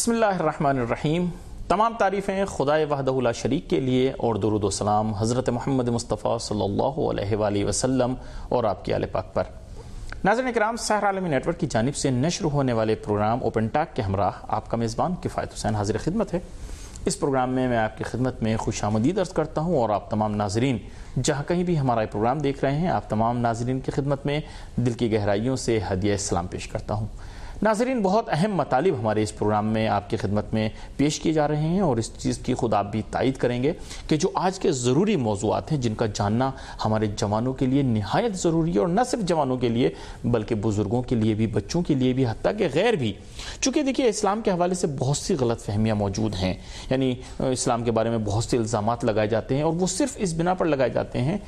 بسم اللہ الرحمن الرحیم۔ تمام تعریفیں خدائے وحدہ لا شریک کے لیے اور درود و سلام حضرت محمد مصطفیٰ صلی اللہ علیہ وآلہ وسلم اور آپ کی آل پاک پر۔ ناظرین اکرام، سحر عالمی نیٹ ورک کی جانب سے نشر ہونے والے پروگرام اوپن ٹاک کے ہمراہ آپ کا میزبان کفایت حسین حاضر خدمت ہے۔ اس پروگرام میں آپ کی خدمت میں خوش آمدید عرض کرتا ہوں اور آپ تمام ناظرین جہاں کہیں بھی ہمارا پروگرام دیکھ رہے ہیں، آپ تمام ناظرین کی خدمت میں دل کی گہرائیوں سے ہدیہ اسلام پیش کرتا ہوں۔ ناظرین، بہت اہم مطالب ہمارے اس پروگرام میں آپ کی خدمت میں پیش کیے جا رہے ہیں اور اس چیز کی خود آپ بھی تائید کریں گے کہ جو آج کے ضروری موضوعات ہیں جن کا جاننا ہمارے جوانوں کے لیے نہایت ضروری ہے، اور نہ صرف جوانوں کے لیے بلکہ بزرگوں کے لیے بھی، بچوں کے لیے بھی، حتیٰ کہ غیر بھی۔ چونکہ دیکھیے، اسلام کے حوالے سے بہت سی غلط فہمیاں موجود ہیں، یعنی اسلام کے بارے میں بہت سے الزامات لگائے جاتے ہیں، اور وہ صرف اس بنا پر لگائے جاتے ہیں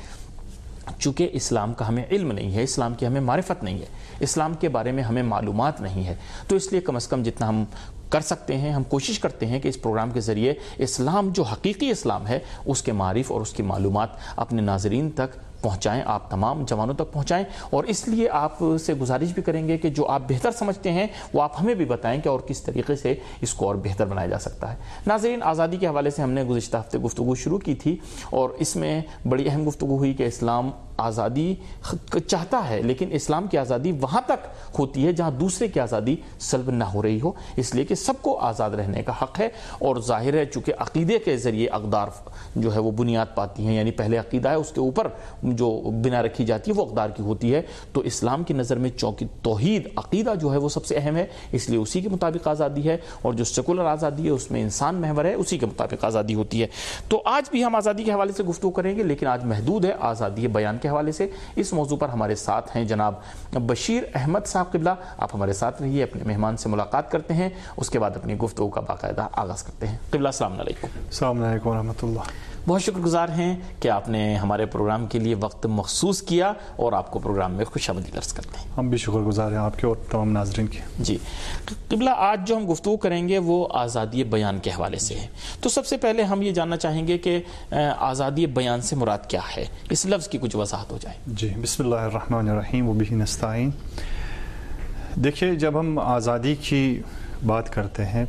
چونکہ اسلام کا ہمیں علم نہیں ہے، اسلام کی ہمیں معرفت نہیں ہے، اسلام کے بارے میں ہمیں معلومات نہیں ہے۔ تو اس لیے کم از کم جتنا ہم کر سکتے ہیں، ہم کوشش کرتے ہیں کہ اس پروگرام کے ذریعے اسلام جو حقیقی اسلام ہے اس کے معارف اور اس کی معلومات اپنے ناظرین تک پہنچائیں، آپ تمام جوانوں تک پہنچائیں۔ اور اس لیے آپ سے گزارش بھی کریں گے کہ جو آپ بہتر سمجھتے ہیں وہ آپ ہمیں بھی بتائیں کہ اور کس طریقے سے اس کو اور بہتر بنایا جا سکتا ہے۔ ناظرین، آزادی کے حوالے سے ہم نے گزشتہ ہفتے گفتگو شروع کی تھی اور اس میں بڑی اہم گفتگو ہوئی کہ اسلام آزادی چاہتا ہے، لیکن اسلام کی آزادی وہاں تک ہوتی ہے جہاں دوسرے کی آزادی سلب نہ ہو رہی ہو، اس لیے کہ سب کو آزاد رہنے کا حق ہے۔ اور ظاہر ہے چونکہ عقیدے کے ذریعے اقدار جو ہے وہ بنیاد پاتی ہیں، یعنی پہلے عقیدہ ہے، اس کے اوپر جو بنا رکھی جاتی ہے وہ اقدار کی ہوتی ہے۔ تو اسلام کی نظر میں توحید عقیدہ جو ہے وہ سب سے اہم ہے، اس لیے اسی کے مطابق آزادی ہے، اور جو سیکولر آزادی ہے اس میں انسان محور ہے، اسی کے مطابق آزادی ہوتی ہے۔ تو آج بھی ہم آزادی کے حوالے سے گفتگو کریں گے، لیکن آج محدود ہے آزادی بیان کے حوالے سے۔ اس موضوع پر ہمارے ساتھ ہیں جناب بشیر احمد صاحب قبلہ۔ آپ ہمارے ساتھ رہیے، اپنے مہمان سے ملاقات کرتے ہیں، اس کے بعد اپنی گفتگو کا باقاعدہ آغاز کرتے ہیں۔ قبلہ، السلام علیکم۔ السلام علیکم ورحمۃ اللہ۔ بہت شکر گزار ہیں کہ آپ نے ہمارے پروگرام کے لیے وقت مخصوص کیا اور آپ کو پروگرام میں خوش آمدید عرض کرتے ہیں۔ ہم بھی شکر گزار ہیں آپ کے اور تمام ناظرین کے۔ جی قبلہ، آج جو ہم گفتگو کریں گے وہ آزادی بیان کے حوالے سے ہے۔ تو سب سے پہلے ہم یہ جاننا چاہیں گے کہ آزادی بیان سے مراد کیا ہے، اس لفظ کی کچھ وضاحت ہو جائے۔ جی، بسم اللہ الرحمن الرحیم وبہ نستعین۔ دیکھیے، جب ہم آزادی کی بات کرتے ہیں،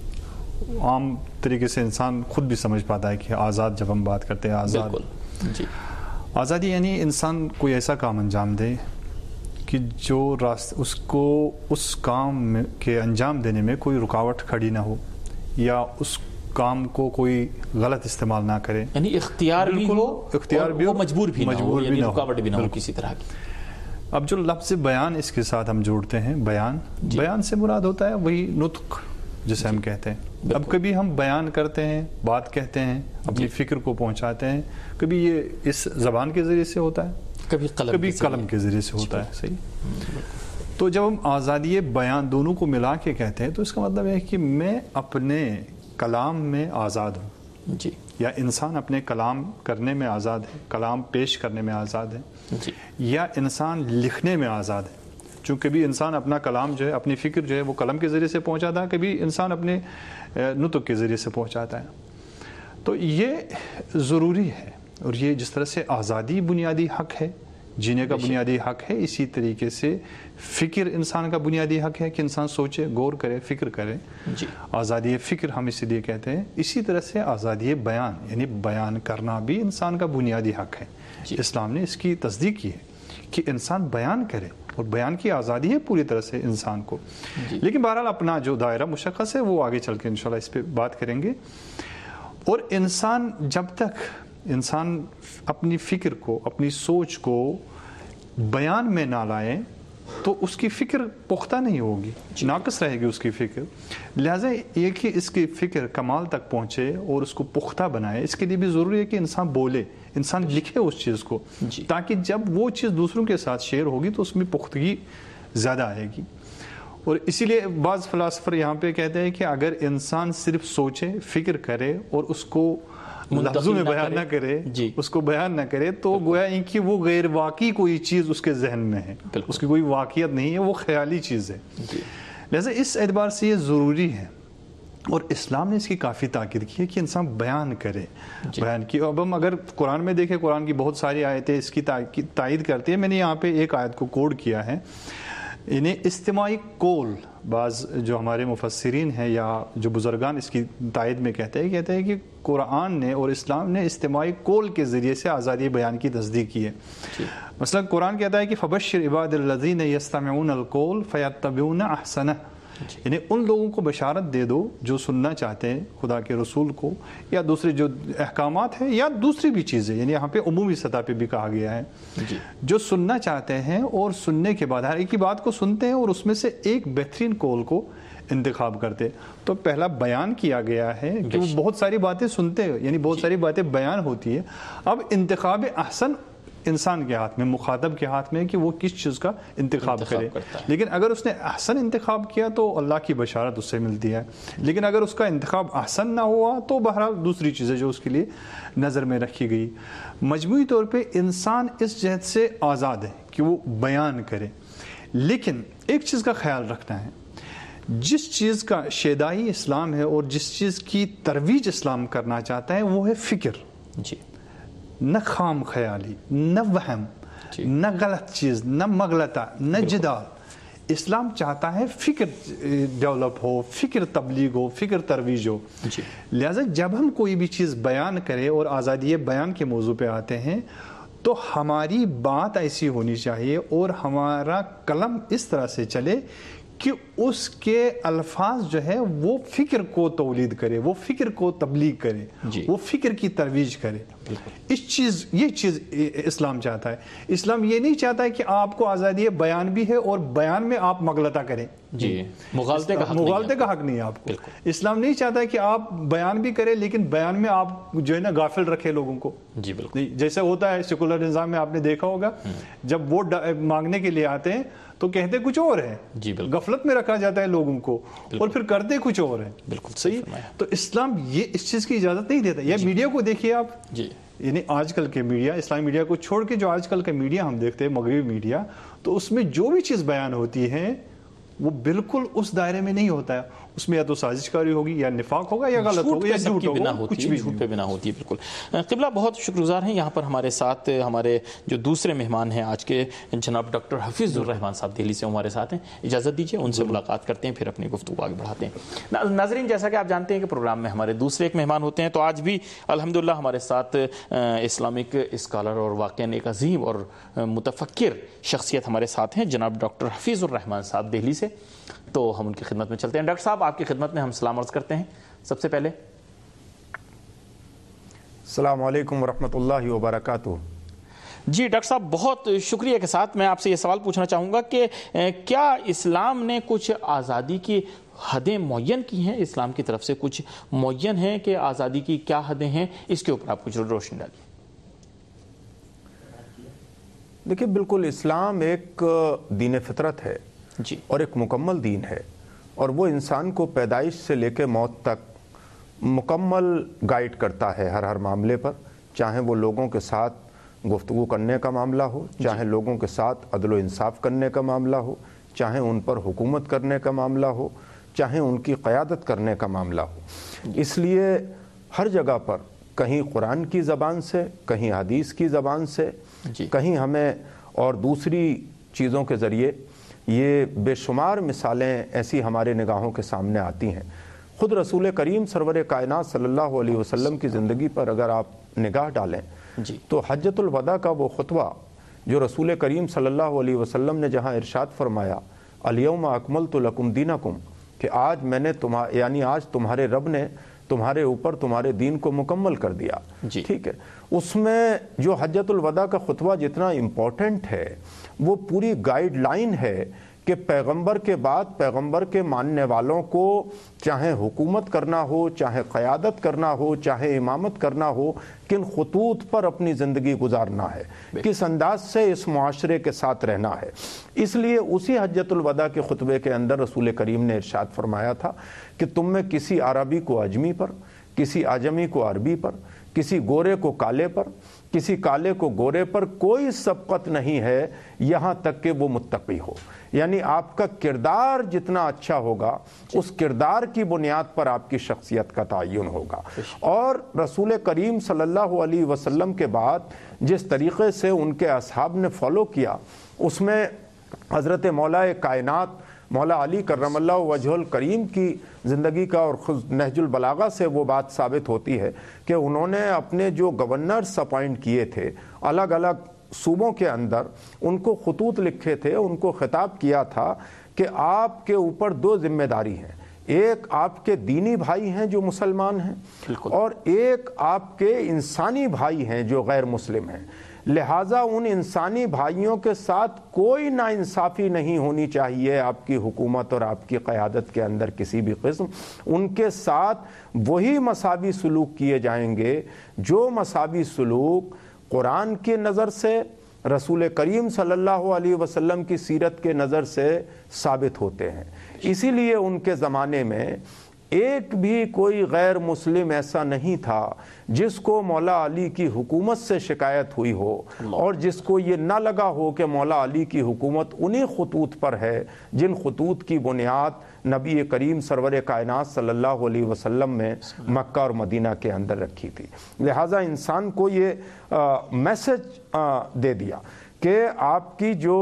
عام طریقے سے انسان خود بھی سمجھ پاتا ہے کہ آزاد، جب ہم بات کرتے ہیں آزاد، بالکل جی، آزادی یعنی انسان کوئی ایسا کام انجام دے کہ جو اس کو اس کام کے انجام دینے میں کوئی رکاوٹ کھڑی نہ ہو، یا اس کام کو کوئی غلط استعمال نہ کرے، یعنی اختیار بھی ہو، اختیار بھی ہو، مجبور بھی نہ ہو، یعنی رکاوٹ بھی نہ ہو بالکل کسی طرح کی۔ اب جو لفظ بیان اس کے ساتھ ہم جوڑتے ہیں، بیان، بیان سے مراد ہوتا ہے وہی نطق جسے ہم کہتے ہیں۔ اب کبھی ہم بیان کرتے ہیں، بات کہتے ہیں، اپنی فکر کو پہنچاتے ہیں، کبھی یہ اس زبان کے ذریعے سے ہوتا ہے، کبھی قلم کے ذریعے سے ہوتا ہے۔ صحیح۔ تو جب ہم آزادی بیان دونوں کو ملا کے کہتے ہیں تو اس کا مطلب ہے کہ میں اپنے کلام میں آزاد ہوں، جی، یا انسان اپنے کلام کرنے میں آزاد ہے، کلام پیش کرنے میں آزاد ہے، جی، یا انسان لکھنے میں آزاد ہے۔ چونکہ بھی انسان اپنا کلام جو ہے، اپنی فکر جو ہے وہ قلم کے ذریعے سے پہنچاتا ہے، کبھی انسان اپنے نطق کے ذریعے سے پہنچاتا ہے۔ تو یہ ضروری ہے، اور یہ جس طرح سے آزادی بنیادی حق ہے، جینے کا بنیادی حق ہے، اسی طریقے سے فکر انسان کا بنیادی حق ہے کہ انسان سوچے، غور کرے، فکر کرے۔ جی، آزادی فکر ہم اسی لیے کہتے ہیں۔ اسی طرح سے آزادی بیان یعنی بیان کرنا بھی انسان کا بنیادی حق ہے۔ اسلام نے اس کی تصدیق کی ہے کہ انسان بیان کرے، اور بیان کی آزادی ہے پوری طرح سے انسان کو۔ لیکن بہرحال اپنا جو دائرہ مشخص ہے وہ آگے چل کے انشاءاللہ اس پہ بات کریں گے۔ اور انسان جب تک انسان اپنی فکر کو، اپنی سوچ کو بیان میں نہ لائے تو اس کی فکر پختہ نہیں ہوگی، ناقص رہے گی اس کی فکر۔ لہٰذا یہ کہ اس کی فکر کمال تک پہنچے اور اس کو پختہ بنائے، اس کے لیے بھی ضروری ہے کہ انسان بولے، انسان لکھے اس چیز کو، تاکہ جب وہ چیز دوسروں کے ساتھ شیئر ہوگی تو اس میں پختگی زیادہ آئے گی۔ اور اسی لیے بعض فلاسفر یہاں پہ کہتے ہیں کہ اگر انسان صرف سوچے، فکر کرے اور اس کو لفظوں میں بیان نہ کرے، اس کو بیان نہ کرے، تو گویا ان کی وہ غیر واقعی کوئی چیز اس کے ذہن میں ہے، اس کی کوئی واقعیت نہیں ہے، وہ خیالی چیز ہے۔ لہذا اس اعتبار سے یہ ضروری ہے، اور اسلام نے اس کی کافی تاکید کی ہے کہ انسان بیان کرے، بیان کی۔ اب ہم اگر قرآن میں دیکھیں، قرآن کی بہت ساری آیتیں اس کی تائید کرتی ہیں۔ میں نے یہاں پہ ایک آیت کو کوڈ کیا ہے انہیں اجتماعی قول، بعض جو ہمارے مفسرین ہیں یا جو بزرگان اس کی تائید میں کہتے ہیں کہ قرآن نے اور اسلام نے اجتماعی قول کے ذریعے سے آزادی بیان کی تصدیق کی ہے. مثلا قرآن کہتا ہے کہ فبشر عباد الذین یستمعون القول فیتبعون احسنہ، یعنی ان لوگوں کو بشارت دے دو جو سننا چاہتے ہیں خدا کے رسول کو یا دوسرے جو احکامات ہیں یا دوسری بھی چیزیں، یعنی یہاں پہ عمومی سطح پہ بھی کہا گیا ہے، جو سننا چاہتے ہیں اور سننے کے بعد ہر ایک کی بات کو سنتے ہیں اور اس میں سے ایک بہترین قول کو انتخاب کرتے. تو پہلا بیان کیا گیا ہے کہ وہ بہت ساری باتیں سنتے ہیں، یعنی بہت ساری باتیں بیان ہوتی ہیں. اب انتخاب احسن انسان کے ہاتھ میں، مخاطب کے ہاتھ میں کہ وہ کس چیز کا انتخاب کرے. لیکن اگر اس نے احسن انتخاب کیا تو اللہ کی بشارت اس سے ملتی ہے، لیکن اگر اس کا انتخاب احسن نہ ہوا تو بہرحال دوسری چیزیں جو اس کے لیے نظر میں رکھی گئی. مجموعی طور پہ انسان اس جہت سے آزاد ہے کہ وہ بیان کرے، لیکن ایک چیز کا خیال رکھنا ہے، جس چیز کا شیدائی اسلام ہے اور جس چیز کی ترویج اسلام کرنا چاہتا ہے وہ ہے فکر. نہ خام خیالی، نہ وہم، نہ غلط چیز، نہ مغلطہ، نہ جدال. اسلام چاہتا ہے فکر ڈیولپ ہو، فکر تبلیغ ہو، فکر ترویج ہو. لہٰذا جب ہم کوئی بھی چیز بیان کریں اور آزادی بیان کے موضوع پہ آتے ہیں تو ہماری بات ایسی ہونی چاہیے اور ہمارا قلم اس طرح سے چلے کہ اس کے الفاظ جو ہے وہ فکر کو تولید کرے، وہ فکر کو تبلیغ کرے، وہ فکر کی ترویج کرے. یہ چیز اسلام چاہتا ہے. اسلام یہ نہیں چاہتا ہے کہ آپ کو آزادی بیان بھی ہے اور بیان میں آپ مغلطہ کریں. مغالطے کا حق نہیں ہے آپ کو. اسلام نہیں چاہتا ہے کہ آپ بیان بھی کریں لیکن بیان میں آپ جو ہے نا غافل رکھے لوگوں کو. جیسا ہوتا ہے سیکولر نظام میں، آپ نے دیکھا ہوگا جب ووٹ مانگنے کے لیے آتے ہیں تو کہتے کچھ اور ہے، غفلت میں رکھا جاتا ہے لوگوں کو اور پھر کرتے کچھ اور ہے. بالکل صحیح. تو اسلام یہ اس چیز کی اجازت نہیں دیتا. یا میڈیا کو دیکھیے آپ، یعنی آج کل کے میڈیا، اسلامی میڈیا کو چھوڑ کے جو آج کل کا میڈیا ہم دیکھتے ہیں، مغربی میڈیا، تو اس میں جو بھی چیز بیان ہوتی ہے وہ بالکل اس دائرے میں نہیں ہوتا ہے. اس میں یا تو سازش کاری ہوگی یا نفاق ہوگا یا غلط ہوگا یا جھوٹ ہوگا، کچھ بھی جھوٹ پہ بنا ہوتی ہے. بالکل. قبلہ بہت شکر گزار ہیں. یہاں پر ہمارے ساتھ ہمارے جو دوسرے مہمان ہیں آج کے، جناب ڈاکٹر حفیظ الرحمان صاحب دہلی سے ہمارے ساتھ ہیں. اجازت دیجیے ان سے ملاقات کرتے ہیں، پھر اپنی گفتگو آگے بڑھاتے ہیں. ناظرین، جیسا کہ آپ جانتے ہیں کہ پروگرام میں ہمارے دوسرے ایک مہمان ہوتے ہیں، تو آج بھی الحمدللہ ہمارے ساتھ اسلامک اسکالر اور واقعاً ایک عظیم اور متفکر شخصیت ہمارے ساتھ ہیں، جناب ڈاکٹر حفیظ الرحمان صاحب دہلی سے. تو ہم ان کی خدمت میں چلتے ہیں. ڈاکٹر صاحب، آپ کی خدمت میں ہم سلام عرض کرتے ہیں. سب سے پہلے السلام علیکم ورحمۃ اللہ وبرکاتہ. جی ڈاکٹر صاحب، بہت شکریہ کے ساتھ میں آپ سے یہ سوال پوچھنا چاہوں گا کہ کیا اسلام نے کچھ آزادی کی حدیں معین کی ہیں؟ اسلام کی طرف سے کچھ معین ہیں کہ آزادی کی کیا حدیں ہیں؟ اس کے اوپر آپ کچھ روشنی ڈالیے. دیکھیے، بالکل اسلام ایک دین فطرت ہے اور ایک مکمل دین ہے، اور وہ انسان کو پیدائش سے لے کے موت تک مکمل گائیڈ کرتا ہے ہر معاملے پر، چاہے وہ لوگوں کے ساتھ گفتگو کرنے کا معاملہ ہو، چاہے لوگوں کے ساتھ عدل و انصاف کرنے کا معاملہ ہو، چاہے ان پر حکومت کرنے کا معاملہ ہو، چاہے ان کی قیادت کرنے کا معاملہ ہو. اس لیے ہر جگہ پر کہیں قرآن کی زبان سے، کہیں حدیث کی زبان سے، کہیں ہمیں اور دوسری چیزوں کے ذریعے یہ بے شمار مثالیں ایسی ہمارے نگاہوں کے سامنے آتی ہیں. خود رسول کریم سرور کائنات صلی اللہ علیہ وسلم کی زندگی پر اگر آپ نگاہ ڈالیں تو حجۃ الوداع کا وہ خطبہ جو رسول کریم صلی اللہ علیہ وسلم نے جہاں ارشاد فرمایا الیوم اکملت لکم دینکم، کہ آج میں نے یعنی آج تمہارے رب نے تمہارے اوپر تمہارے دین کو مکمل کر دیا. ٹھیک ہے، اس میں جو حجۃ الوداع کا خطبہ جتنا امپورٹنٹ ہے وہ پوری گائیڈ لائن ہے کہ پیغمبر کے بعد پیغمبر کے ماننے والوں کو چاہے حکومت کرنا ہو، چاہے قیادت کرنا ہو، چاہے امامت کرنا ہو، کن خطوط پر اپنی زندگی گزارنا ہے، کس انداز سے اس معاشرے کے ساتھ رہنا ہے. اس لیے اسی حجۃ الوداع کے خطبے کے اندر رسول کریم نے ارشاد فرمایا تھا کہ تم میں کسی عربی کو اجمی پر، کسی اعجمی کو عربی پر، کسی گورے کو کالے پر، کسی کالے کو گورے پر کوئی سبقت نہیں ہے یہاں تک کہ وہ متقی ہو. یعنی آپ کا کردار جتنا اچھا ہوگا اس کردار کی بنیاد پر آپ کی شخصیت کا تعین ہوگا. اور رسول کریم صلی اللہ علیہ وسلم کے بعد جس طریقے سے ان کے اصحاب نے فالو کیا، اس میں حضرت مولا کائنات مولا علی کرم اللہ وجہ الکریم کی زندگی کا اور خود نہج البلاغہ سے وہ بات ثابت ہوتی ہے کہ انہوں نے اپنے جو گورنرز اپوائنٹ کیے تھے الگ الگ صوبوں کے اندر، ان کو خطوط لکھے تھے، ان کو خطاب کیا تھا کہ آپ کے اوپر دو ذمہ داری ہیں، ایک آپ کے دینی بھائی ہیں جو مسلمان ہیں، اور ایک آپ کے انسانی بھائی ہیں جو غیر مسلم ہیں، لہٰذا ان انسانی بھائیوں کے ساتھ کوئی ناانصافی نہیں ہونی چاہیے آپ کی حکومت اور آپ کی قیادت کے اندر کسی بھی قسم، ان کے ساتھ وہی مساوی سلوک کیے جائیں گے جو مساوی سلوک قرآن کی نظر سے، رسول کریم صلی اللہ علیہ وسلم کی سیرت کے نظر سے ثابت ہوتے ہیں۔ اسی لیے ان کے زمانے میں ایک بھی کوئی غیر مسلم ایسا نہیں تھا جس کو مولا علی کی حکومت سے شکایت ہوئی ہو اور جس کو یہ نہ لگا ہو کہ مولا علی کی حکومت انہی خطوط پر ہے جن خطوط کی بنیاد نبی کریم سرور کائنات صلی اللہ علیہ وسلم میں مکہ اور مدینہ کے اندر رکھی تھی۔ لہٰذا انسان کو یہ میسج دے دیا کہ آپ کی جو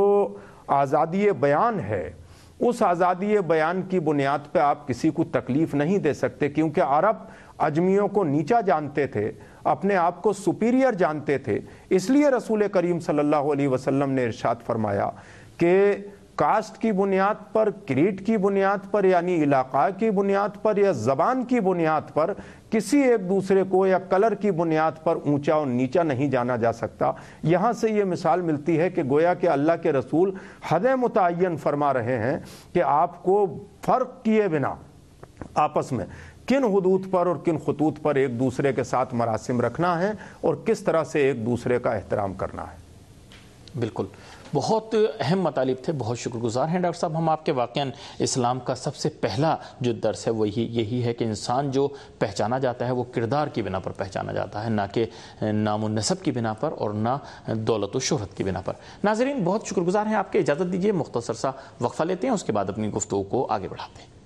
آزادی بیان ہے، اس آزادی بیان کی بنیاد پہ آپ کسی کو تکلیف نہیں دے سکتے، کیونکہ عرب اجمیوں کو نیچا جانتے تھے، اپنے آپ کو سپیریئر جانتے تھے۔ اس لیے رسول کریم صلی اللہ علیہ وسلم نے ارشاد فرمایا کہ کاسٹ کی بنیاد پر، کریٹ کی بنیاد پر، یعنی علاقہ کی بنیاد پر یا زبان کی بنیاد پر کسی ایک دوسرے کو یا کلر کی بنیاد پر اونچا اور نیچا نہیں جانا جا سکتا۔ یہاں سے یہ مثال ملتی ہے کہ گویا کہ اللہ کے رسول حد متعین فرما رہے ہیں کہ آپ کو فرق کیے بنا آپس میں کن حدود پر اور کن خطوط پر ایک دوسرے کے ساتھ مراسم رکھنا ہے اور کس طرح سے ایک دوسرے کا احترام کرنا ہے۔ بالکل، بہت اہم مطالب تھے، بہت شکر گزار ہیں ڈاکٹر صاحب۔ ہم آپ کے واقعاً اسلام کا سب سے پہلا جو درس ہے وہ یہی ہے کہ انسان جو پہچانا جاتا ہے وہ کردار کی بنا پر پہچانا جاتا ہے، نہ کہ نام و نسب کی بنا پر اور نہ دولت و شہرت کی بنا پر۔ ناظرین، بہت شکر گزار ہیں آپ کے، اجازت دیجیے مختصر سا وقفہ لیتے ہیں، اس کے بعد اپنی گفتگو کو آگے بڑھاتے ہیں۔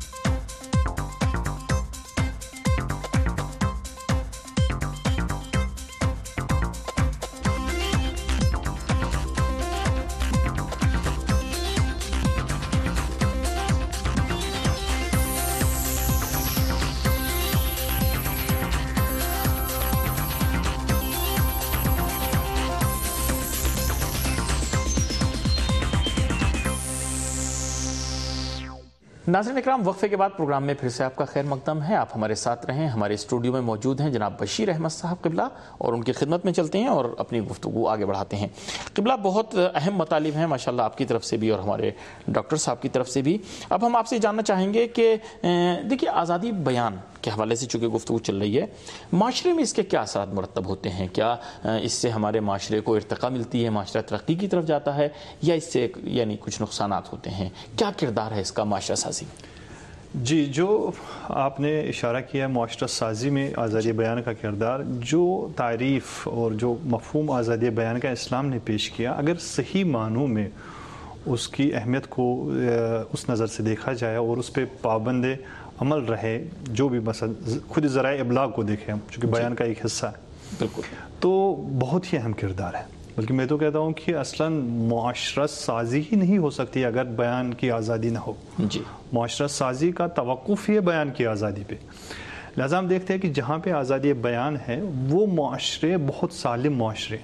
ناظرین اکرام، وقفے کے بعد پروگرام میں پھر سے آپ کا خیر مقدم ہے۔ آپ ہمارے ساتھ رہیں۔ ہمارے اسٹوڈیو میں موجود ہیں جناب بشیر احمد صاحب قبلہ، اور ان کی خدمت میں چلتے ہیں اور اپنی گفتگو آگے بڑھاتے ہیں۔ قبلہ، بہت اہم مطالب ہیں ماشاءاللہ آپ کی طرف سے بھی اور ہمارے ڈاکٹر صاحب کی طرف سے بھی۔ اب ہم آپ سے جاننا چاہیں گے کہ دیکھیے، آزادی بیان کے حوالے سے چونکہ گفتگو چل رہی ہے، معاشرے میں اس کے کیا اثرات مرتب ہوتے ہیں؟ کیا اس سے ہمارے معاشرے کو ارتقا ملتی ہے، معاشرہ ترقی کی طرف جاتا ہے، یا اس سے یعنی کچھ نقصانات ہوتے ہیں؟ کیا کردار ہے اس کا معاشرہ سازی؟ جی، جو آپ نے اشارہ کیا معاشرہ سازی میں آزادی بیان کا کردار، جو تعریف اور جو مفہوم آزادی بیان کا اسلام نے پیش کیا، اگر صحیح معنوں میں اس کی اہمیت کو اس نظر سے دیکھا جائے اور اس پہ پابند عمل رہے، جو بھی مثلا خود ذرائع ابلاغ کو دیکھیں چونکہ بیان کا ایک حصہ ہے، بالکل، تو بہت ہی اہم کردار ہے۔ بلکہ میں تو کہتا ہوں کہ اصلاً معاشرہ سازی ہی نہیں ہو سکتی اگر بیان کی آزادی نہ ہو۔ جی، معاشرہ سازی کا توقف ہی ہے بیان کی آزادی پہ۔ لہٰذا ہم دیکھتے ہیں کہ جہاں پہ آزادی بیان ہے وہ معاشرے بہت سالم معاشرے،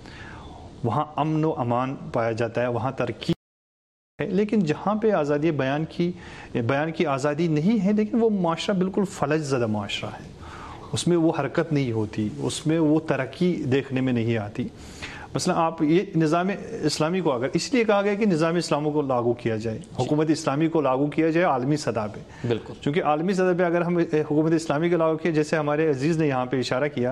وہاں امن و امان پایا جاتا ہے، وہاں ترقی ہے۔ لیکن جہاں پہ آزادی بیان کی آزادی نہیں ہے، لیکن وہ معاشرہ بالکل فلج زدہ معاشرہ ہے، اس میں وہ حرکت نہیں ہوتی، اس میں وہ ترقی دیکھنے میں نہیں آتی۔ مثلا آپ یہ نظام اسلامی کو اگر اس لیے کہا گیا کہ نظام اسلامی کو لاگو کیا جائے، حکومت اسلامی کو لاگو کیا جائے عالمی سطح پہ، بالکل، چونکہ عالمی سطح پہ اگر ہم حکومت اسلامی کو لاگو کیا، جیسے ہمارے عزیز نے یہاں پہ اشارہ کیا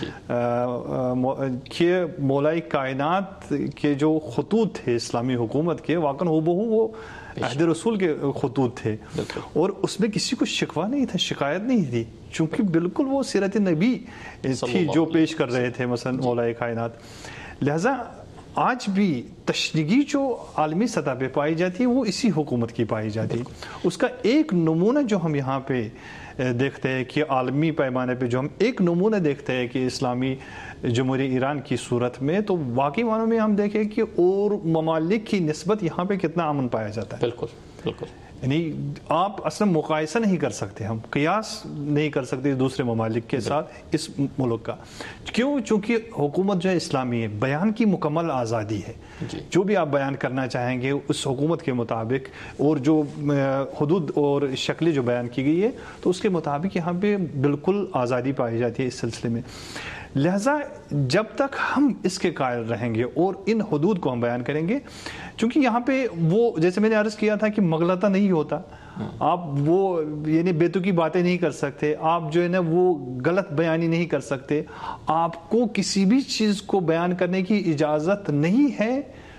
کہ مولا کائنات کے جو خطوط تھے اسلامی حکومت کے، واقعاً ہو وہ عہد رسول کے خطوط تھے، اور اس میں کسی کو شکوہ نہیں تھا، شکایت نہیں تھی، چونکہ بالکل وہ سیرت نبی تھی جو پیش کر رہے تھے مثلا مولا کائنات۔ لہذا آج بھی تشنیگی جو عالمی سطح پہ پائی جاتی ہے وہ اسی حکومت کی پائی جاتی ہے. اس کا ایک نمونہ جو ہم یہاں پہ دیکھتے ہیں کہ عالمی پیمانے پہ جو ہم ایک نمونہ دیکھتے ہیں کہ اسلامی جمہوریہ ایران کی صورت میں، تو واقعی معنوں میں ہم دیکھیں کہ اور ممالک کی نسبت یہاں پہ کتنا امن پایا جاتا ہے. بالکل بالکل. یعنی آپ اصلا مقایسہ نہیں کر سکتے، ہم قیاس نہیں کر سکتے دوسرے ممالک کے ساتھ اس ملک کا. کیوں؟ چونکہ حکومت جو ہے اسلامی ہے، بیان کی مکمل آزادی ہے. جو بھی آپ بیان کرنا چاہیں گے اس حکومت کے مطابق، اور جو حدود اور شکلیں جو بیان کی گئی ہے تو اس کے مطابق یہاں پہ بالکل آزادی پائی جاتی ہے اس سلسلے میں. لہٰذا جب تک ہم اس کے قائل رہیں گے اور ان حدود کو ہم بیان کریں گے، چونکہ یہاں پہ وہ جیسے میں نے عرض کیا تھا کہ مغلطہ نہیں ہوتا، آپ وہ یعنی بیتوکی باتیں نہیں کر سکتے، آپ جو ہے نا وہ غلط بیانی نہیں کر سکتے، آپ کو کسی بھی چیز کو بیان کرنے کی اجازت نہیں ہے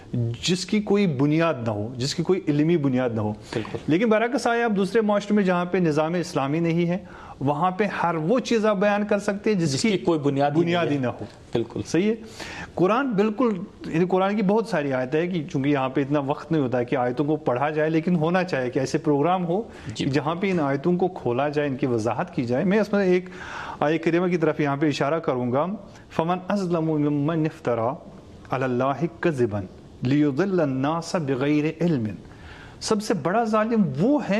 جس کی کوئی بنیاد نہ ہو، جس کی کوئی علمی بنیاد نہ ہو. لیکن برعکس آئے آپ دوسرے معاشرے میں جہاں پہ نظام اسلامی نہیں ہے، وہاں پہ ہر وہ چیز آپ بیان کر سکتے ہیں جس کی کوئی بنیاد ہی نہ ہو. بالکل صحیح ہے. قرآن بالکل، یعنی قرآن کی بہت ساری آیتیں ہیں کہ چونکہ یہاں پہ اتنا وقت نہیں ہوتا کہ آیتوں کو پڑھا جائے، لیکن ہونا چاہیے کہ ایسے پروگرام ہو جہاں پہ ان آیتوں کو کھولا جائے، ان کی وضاحت کی جائے. میں اس میں ایک آیت کریمہ کی طرف یہاں پہ اشارہ کروں گا. فمن اظلم ممن افترى علی اللہ کذبا لیضل الناس بغیر علم. سب سے بڑا ظالم وہ ہے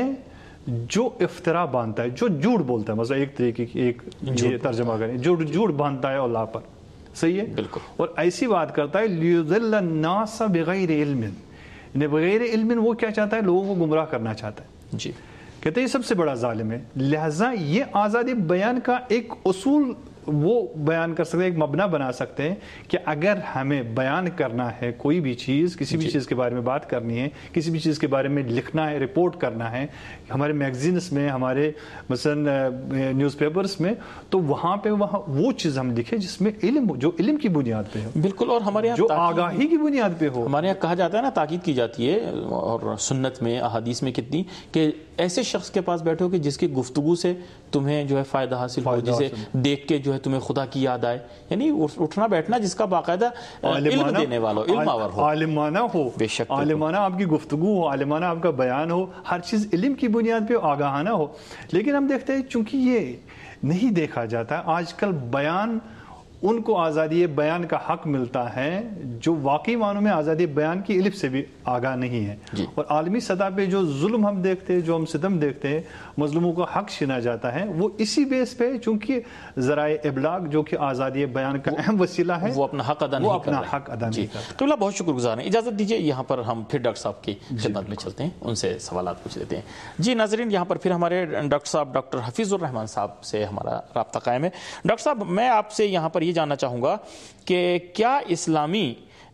جو افترا باندھتا ہے، جو جھوٹ بولتا ہے. مثلا ایک طریقے کی ایک ترجمہ کریں، جو جھوٹ باندھتا ہے اللہ پر. صحیح ہے. بالکل. اور ایسی بات کرتا ہے لیضل الناس بغیر علم، یعنی بغیر علم وہ کیا چاہتا ہے؟ لوگوں کو گمراہ کرنا چاہتا ہے. جی کہتے ہیں یہ سب سے بڑا ظالم ہے. لہٰذا یہ آزادی بیان کا ایک اصول وہ بیان کر سکتے ہیں، ایک مبنا بنا سکتے ہیں کہ اگر ہمیں بیان کرنا ہے کوئی بھی چیز، کسی بھی چیز کے بارے میں بات کرنی ہے، کسی بھی چیز کے بارے میں لکھنا ہے، رپورٹ کرنا ہے، ہمارے میگزینس میں، ہمارے مثلا نیوز پیپرز میں، تو وہاں پہ وہ چیز ہم لکھیں جس میں علم، جو علم کی بنیاد پہ ہو. بالکل. اور ہمارے یہاں جو آگاہی کی بنیاد پہ ہو. ہمارے یہاں کہا جاتا ہے نا، تاکید کی جاتی ہے اور سنت میں، احادیث میں کتنی، کہ ایسے شخص کے پاس بیٹھو کہ جس کی گفتگو سے تمہیں جو ہے فائدہ حاصل ہو، جسے دیکھ کے جو ہے تمہیں خدا کی یاد آئے. یعنی اٹھنا بیٹھنا جس کا باقاعدہ علم دینے والا ہو، علم آور ہو، عالمانہ ہو. بے شک عالمانہ آپ کی گفتگو ہو، عالمانہ آپ کا بیان ہو، ہر چیز علم کی بنیاد پہ آگاہانہ ہو. لیکن ہم دیکھتے ہیں چونکہ یہ نہیں دیکھا جاتا آج کل، بیان ان کو آزادی بیان کا حق ملتا ہے جو واقعی معنوں میں آزادی بیان کی علم سے بھی آگاہ نہیں ہے. اور عالمی سطح پہ جو ظلم ہم دیکھتے ہیں، جو ہم ستم دیکھتے ہیں، مظلوموں کو حق چھینا جاتا ہے، وہ اسی بیس پہ چونکہ ذرائع ابلاغ جو کہ آزادی بیان کا اہم وسیلہ ہے، وہ اپنا حق ادا نہیں کرتا. تو اللہ بہت شکر گزار ہیں. اجازت دیجیے یہاں پر ہم پھر ڈاکٹر صاحب کی خدمت میں چلتے ہیں، ان سے سوالات پوچھ لیتے ہیں. جی ناظرین، یہاں پر پھر ہمارے ڈاکٹر صاحب ڈاکٹر حفیظ الرحمان صاحب سے ہمارا رابطہ قائم ہے. ڈاکٹر صاحب، میں آپ سے یہاں پر یہ جاننا چاہوں گا کہ کیا اسلامی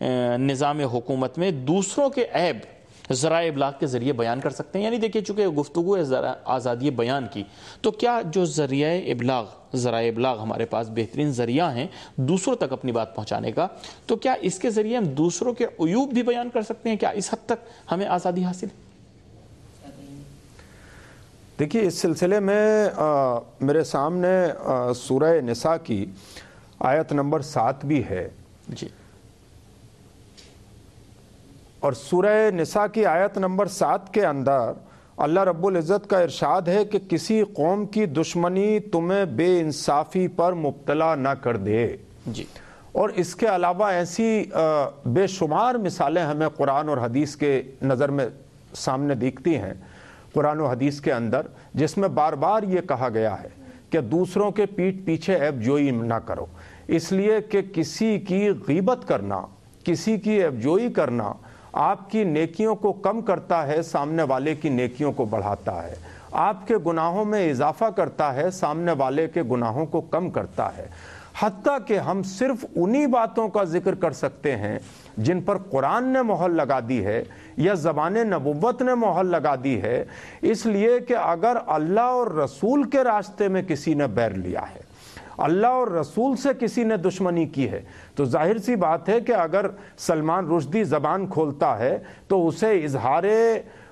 نظام حکومت میں دوسروں کے عیب ذرائع ابلاغ کے ذریعے بیان کر سکتے ہیں؟ یعنی دیکھیے چونکہ گفتگو ہے آزادی بیان کی، تو کیا جو ذرائع ابلاغ ہمارے پاس بہترین ذریعہ ہیں دوسروں تک اپنی بات پہنچانے کا، تو کیا اس کے ذریعے ہم دوسروں کے عیوب بھی بیان کر سکتے ہیں؟ کیا اس حد تک ہمیں آزادی حاصل ہے؟ دیکھیے، اس سلسلے میں میرے سامنے سورہ نساء کی آیت نمبر 7 بھی ہے. جی. اور سورہ نساء کی آیت نمبر 7 کے اندر اللہ رب العزت کا ارشاد ہے کہ کسی قوم کی دشمنی تمہیں بے انصافی پر مبتلا نہ کر دے. جی. اور اس کے علاوہ ایسی بے شمار مثالیں ہمیں قرآن اور حدیث کے نظر میں سامنے دیکھتی ہیں، قرآن و حدیث کے اندر، جس میں بار بار یہ کہا گیا ہے کہ دوسروں کے پیٹھ پیچھے عیب جوئی نہ کرو، اس لیے کہ کسی کی غیبت کرنا، کسی کی عیب جوئی کرنا آپ کی نیکیوں کو کم کرتا ہے، سامنے والے کی نیکیوں کو بڑھاتا ہے، آپ کے گناہوں میں اضافہ کرتا ہے، سامنے والے کے گناہوں کو کم کرتا ہے. حتیٰ کہ ہم صرف انہی باتوں کا ذکر کر سکتے ہیں جن پر قرآن نے مہر لگا دی ہے یا زبان نبوت نے مہر لگا دی ہے، اس لیے کہ اگر اللہ اور رسول کے راستے میں کسی نے بیر لیا ہے، اللہ اور رسول سے کسی نے دشمنی کی ہے، تو ظاہر سی بات ہے کہ اگر سلمان رشدی زبان کھولتا ہے تو اسے اظہار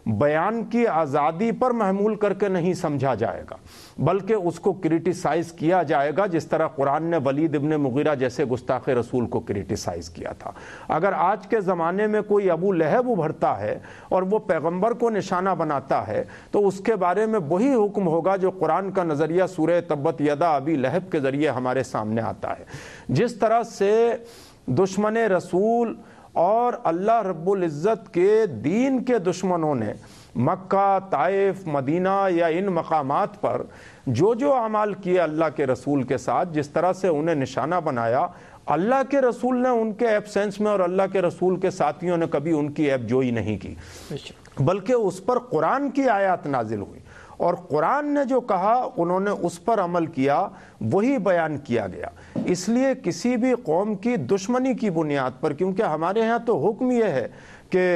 بیان کی آزادی پر محمول کر کے نہیں سمجھا جائے گا، بلکہ اس کو کرٹیسائز کیا جائے گا، جس طرح قرآن نے ولید ابن مغیرہ جیسے گستاخ رسول کو کرٹیسائز کیا تھا۔ اگر آج کے زمانے میں کوئی ابو لہب ابھرتا ہے اور وہ پیغمبر کو نشانہ بناتا ہے تو اس کے بارے میں وہی حکم ہوگا جو قرآن کا نظریہ سورہ تبت یدا ابی لہب کے ذریعے ہمارے سامنے آتا ہے۔ جس طرح سے دشمن رسول اور اللہ رب العزت کے دین کے دشمنوں نے مکہ، طائف، مدینہ یا ان مقامات پر جو اعمال کیے اللہ کے رسول کے ساتھ، جس طرح سے انہیں نشانہ بنایا، اللہ کے رسول نے ان کے ایبسینس میں اور اللہ کے رسول کے ساتھیوں نے کبھی ان کی ایب جوئی نہیں کی، بلکہ اس پر قرآن کی آیات نازل ہوئی اور قرآن نے جو کہا انہوں نے اس پر عمل کیا، وہی بیان کیا گیا۔ اس لیے کسی بھی قوم کی دشمنی کی بنیاد پر، کیونکہ ہمارے ہاں تو حکم یہ ہے کہ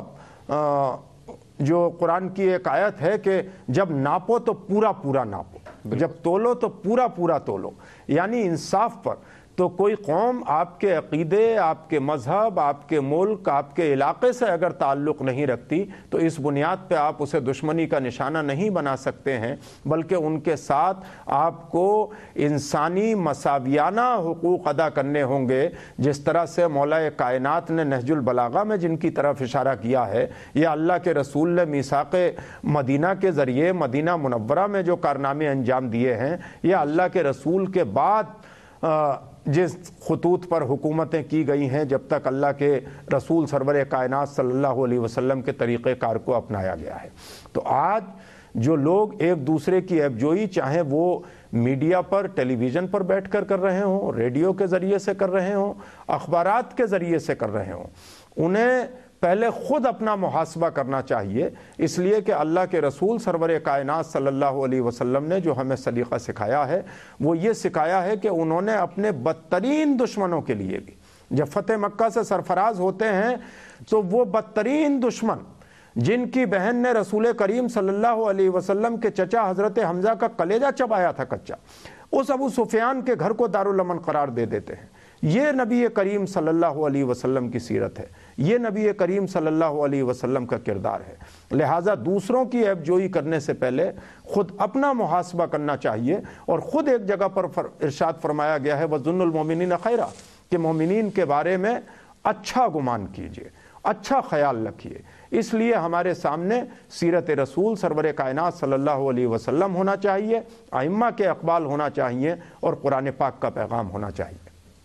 جو قرآن کی ایک آیت ہے کہ جب ناپو تو پورا پورا ناپو، جب تولو تو پورا پورا تولو، یعنی انصاف پر۔ تو کوئی قوم آپ کے عقیدے، آپ کے مذہب، آپ کے ملک، آپ کے علاقے سے اگر تعلق نہیں رکھتی تو اس بنیاد پہ آپ اسے دشمنی کا نشانہ نہیں بنا سکتے ہیں، بلکہ ان کے ساتھ آپ کو انسانی مساویانہ حقوق ادا کرنے ہوں گے، جس طرح سے مولا کائنات نے نہج البلاغہ میں جن کی طرف اشارہ کیا ہے، یا اللہ کے رسول نے میثاق مدینہ کے ذریعے مدینہ منورہ میں جو کارنامے انجام دیے ہیں، یا اللہ کے رسول کے بعد جس خطوط پر حکومتیں کی گئی ہیں جب تک اللہ کے رسول سرور کائنات صلی اللہ علیہ وسلم کے طریقہ کار کو اپنایا گیا ہے۔ تو آج جو لوگ ایک دوسرے کی ایب جوئی، چاہے وہ میڈیا پر، ٹیلی ویژن پر بیٹھ کر رہے ہوں، ریڈیو کے ذریعے سے کر رہے ہوں، اخبارات کے ذریعے سے کر رہے ہوں، انہیں پہلے خود اپنا محاسبہ کرنا چاہیے، اس لیے کہ اللہ کے رسول سرور کائنات صلی اللہ علیہ وسلم نے جو ہمیں سلیقہ سکھایا ہے وہ یہ سکھایا ہے کہ انہوں نے اپنے بدترین دشمنوں کے لیے بھی، جب فتح مکہ سے سرفراز ہوتے ہیں تو وہ بدترین دشمن جن کی بہن نے رسول کریم صلی اللہ علیہ وسلم کے چچا حضرت حمزہ کا کلیجہ چبایا تھا کچا، اس ابو سفیان کے گھر کو دارالامن قرار دے دیتے ہیں۔ یہ نبی کریم صلی اللہ علیہ وسلم کی سیرت ہے، یہ نبی کریم صلی اللہ علیہ وسلم کا کردار ہے۔ لہٰذا دوسروں کی عیب جوئی کرنے سے پہلے خود اپنا محاسبہ کرنا چاہیے، اور خود ایک جگہ پر ارشاد فرمایا گیا ہے وَظُنُّ الْمُؤْمِنِينَ خَيْرًا، کہ مومنین کے بارے میں اچھا گمان کیجئے، اچھا خیال رکھیے۔ اس لیے ہمارے سامنے سیرت رسول سرور کائنات صلی اللہ علیہ وسلم ہونا چاہیے، ائمہ کے اقوال ہونا چاہیے، اور قرآن پاک کا پیغام ہونا چاہیے۔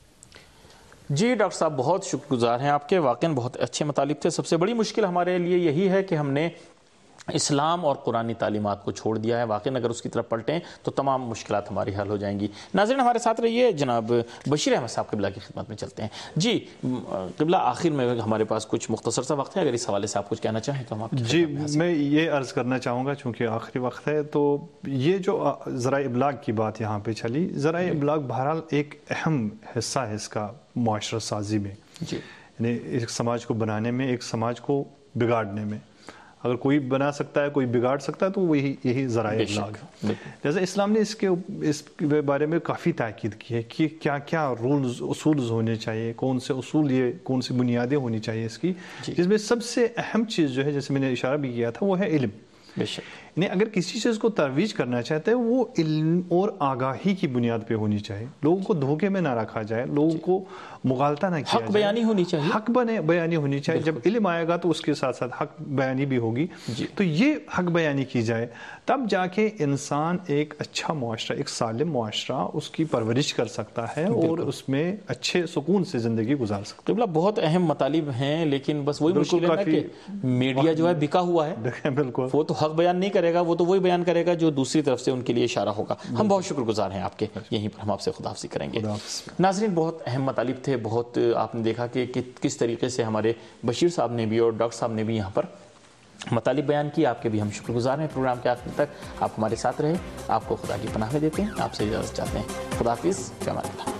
جی ڈاکٹر صاحب بہت شکر گزار ہیں آپ کے، واقعاً بہت اچھے مطالب تھے۔ سب سے بڑی مشکل ہمارے لیے یہی ہے کہ ہم نے اسلام اور قرآنی تعلیمات کو چھوڑ دیا ہے، واقعاً اگر اس کی طرف پلٹیں تو تمام مشکلات ہماری حل ہو جائیں گی۔ ناظرین ہمارے ساتھ رہیے، جناب بشیر احمد صاحب قبلہ کی خدمت میں چلتے ہیں۔ جی قبلہ آخر میں ہمارے پاس کچھ مختصر سا وقت ہے، اگر اس حوالے سے آپ کچھ کہنا چاہیں تو ہم آپ جی میں یہ عرض کرنا چاہوں گا، چونکہ آخری وقت ہے، تو یہ جو ذرائع ابلاغ کی بات یہاں پہ چلی، ذرائع ابلاغ بہرحال ایک اہم حصہ ہے اس کا معاشرہ سازی میں، یعنی ایک سماج کو بنانے میں، ایک سماج کو بگاڑنے میں۔ اگر کوئی بنا سکتا ہے، کوئی بگاڑ سکتا ہے، تو وہی یہی ذرائع ابلاغ ہے۔ جیسے اسلام نے اس کے بارے میں کافی تاکید کی ہے کہ کیا کیا رولز، اصولز ہونے چاہیے، کون سے اصول، یہ کون سی بنیادیں ہونی چاہیے اس کی، جس میں سب سے اہم چیز جو ہے، جیسے میں نے اشارہ بھی کیا تھا، وہ ہے علم۔ یعنی اگر کسی چیز کو ترویج کرنا چاہتے ہیں، وہ علم اور آگاہی کی بنیاد پہ ہونی چاہیے، لوگوں کو دھوکے میں نہ رکھا جائے، لوگوں کو مغالطہ نہ کیا جائے، حق بیانی ہونی چاہیے، حق بیانی ہونی چاہیے۔ جب علم آئے گا تو اس کے ساتھ ساتھ حق بیانی بھی ہوگی، تو یہ حق بیانی کی جائے، تب جا کے انسان ایک اچھا معاشرہ، ایک سالم معاشرہ اس کی پرورش کر سکتا ہے اور اس میں اچھے سکون سے زندگی گزار سکتا ہے۔ بہت اہم مطالب ہیں، لیکن بس وہی مشکل ہے کہ میڈیا جو ہے بکا ہوا ہے، بالکل وہ تو حق بیان نہیں کرے گا، وہ تو وہی بیان کرے گا جو دوسری طرف سے ان کے لیے اشارہ ہوگا۔ ہم بہت شکر گزار ہیں آپ کے، یہیں پر ہم آپ سے خداحافظی کریں گے۔ ناظرین بہت اہم مطالب تھے، بہت آپ نے دیکھا کہ کس طریقے سے ہمارے بشیر صاحب نے بھی اور ڈاکٹر صاحب نے بھی یہاں پر مطالب بیان کی، آپ کے بھی ہم شکر گزار ہیں۔ پروگرام کے آخر تک آپ ہمارے ساتھ رہے، آپ کو خدا کی پناہ میں دیتے ہیں، آپ سے اجازت چاہتے ہیں۔ خدا حافظ، فی امان اللہ۔